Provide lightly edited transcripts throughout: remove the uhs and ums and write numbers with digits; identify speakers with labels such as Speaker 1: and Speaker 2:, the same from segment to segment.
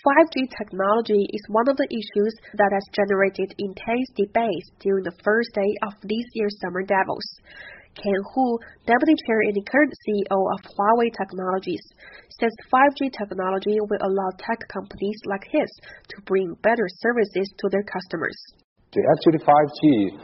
Speaker 1: 5G technology is one of the issues that has generated intense debates during the first day of this year's Summer Davos. Ken Hu, Deputy Chair and current CEO of Huawei Technologies, says 5G technology will allow tech companies like his to bring better services to their customers.
Speaker 2: Actually, 5G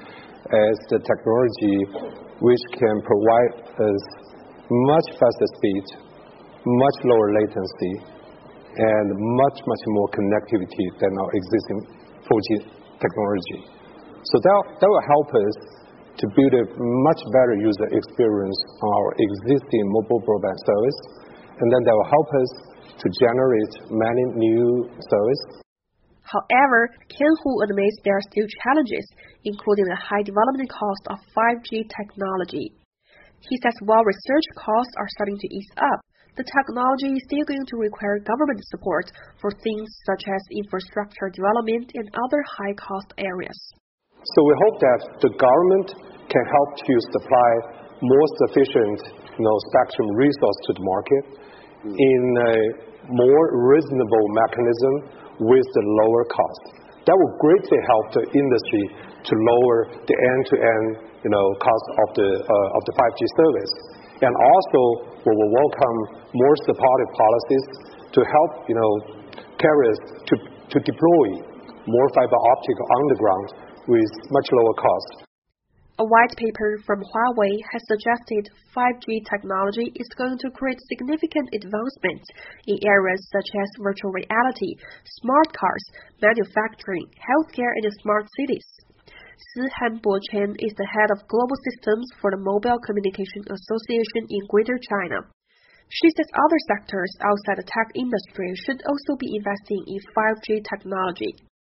Speaker 2: is the technology which can provide us much faster speed, much lower latency, and much more connectivity than our existing 4G technology. So that will help us to build a much better user experience on our existing mobile broadband service, and then that will help us to generate many new services.
Speaker 1: However, Ken Hu admits there are still challenges, including the high development cost of 5G technology. He says while research costs are starting to ease up, the technology is still going to require government support for things such as infrastructure development and other high-cost areas.
Speaker 2: So we hope that the government can help to supply more sufficient spectrum resource to the market in a more reasonable mechanism with the lower cost. That will greatly help the industry to lower the end-to-end cost of the 5G service. And also, we will welcome more supportive policies to help carriers to deploy more fiber optic underground with much lower cost.
Speaker 1: A white paper from Huawei has suggested 5G technology is going to create significant advancements in areas such as virtual reality, smart cars, manufacturing, healthcare, and smart cities. Si-Han Bo-Chen is the head of global systems for the Mobile Communication Association in Greater China. She says other sectors outside the tech industry should also be investing in 5G technology.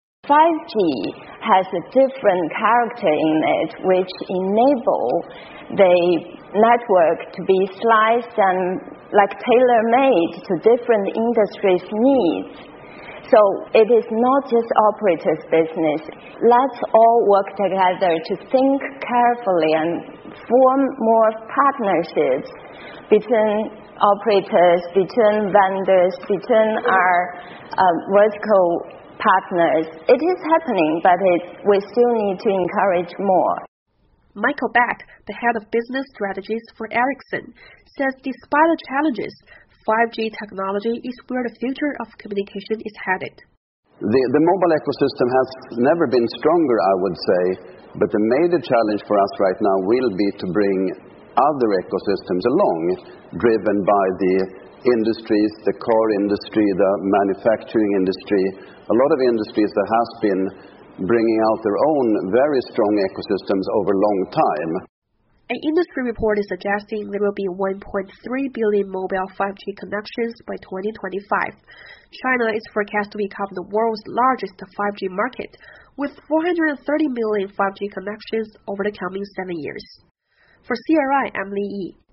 Speaker 3: 5G has a different character in it, which enable the network to be sliced and tailor-made to different industries' needs. So it is not just operators' business. Let's all work together to think carefully and form more partnerships between operators, between vendors, between our vertical partners. It is happening, but we still need to encourage more.
Speaker 1: Michael Beck, the head of business strategies for Ericsson, says despite the challenges, 5G technology is where the future of communication is headed.
Speaker 4: The mobile ecosystem has never been stronger, I would say, but the major challenge for us right now will be to bring other ecosystems along, driven by the industries, the car industry, the manufacturing industry, a lot of industries that has been bringing out their own very strong ecosystems over a long time.
Speaker 1: An industry report is suggesting there will be 1.3 billion mobile 5G connections by 2025. China is forecast to become the world's largest 5G market, with 430 million 5G connections over the coming 7 years. For CRI, I'm Li Yi.